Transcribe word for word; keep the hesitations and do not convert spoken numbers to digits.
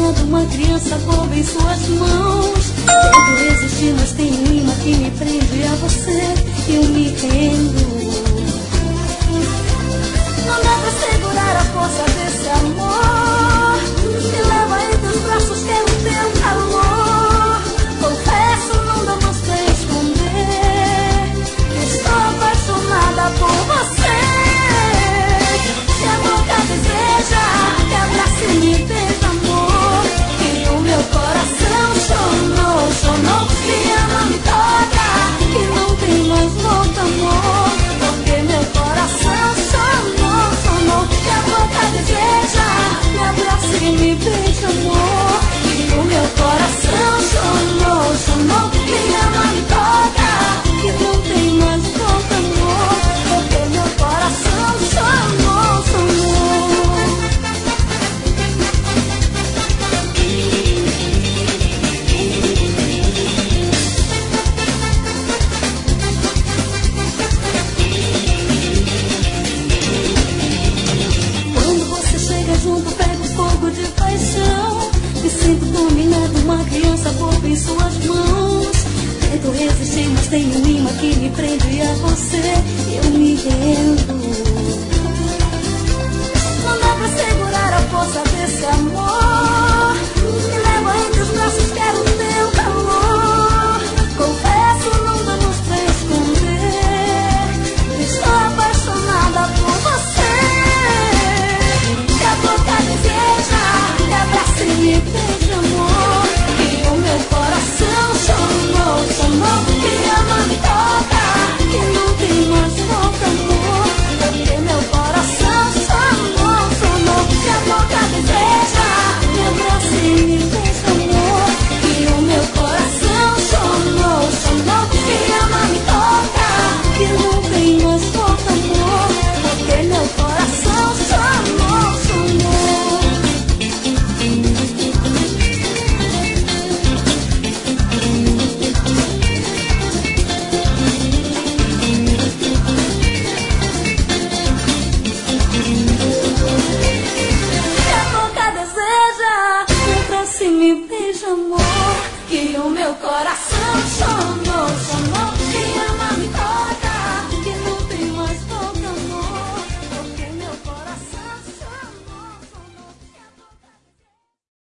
dominado uma criança boba em suas mãos. Tento resistir, mas tem um imã que me prende a você. Eu me rendo. Não dá pra segurar a força desse amor. Me leva entre os braços, quero teu calor. Confesso, não dá mais pra esconder. Estou apaixonada por você. Que a boca deseja, que abrace e me beija, amor. Que o meu coração chonou, chonou. Que ama, me toca, que não tem mais volta, amor. Porque meu coração chonou, chonou. Que a boca deseja, me abrace e me beija, amor. Que o meu coração chonou, chonou. Que ama, me toca, que não tem mais volta, amor. Porque meu coração chonou, chonou. Quando você chega junto, pega o fogo de paixão. Me sinto dominado, uma criança boba em suas mãos. Tento resistir, mas tem um imã que me prende a você. Eu me rendo. Não dá pra segurar a força desse amor. Me leva entre os braços, quero teu calor. Confesso, não dá mais pra esconder. Estou apaixonada por você. Que a boca deseja, que abrace e me beija, amor. Que o meu coração chonou, chonou. Que ama, me toca, que não tem mais volta, amor. Porque meu coração chonou, chonou. Que a boca deseja, me abrace e me beija, amor. Que o meu coração chonou, chonou. Que ama, me toca, que não tem mais volta, amor. Porque meu coração chonou, chonou. Que a boca deseja, me abrace e me beija, amor. Que o meu coração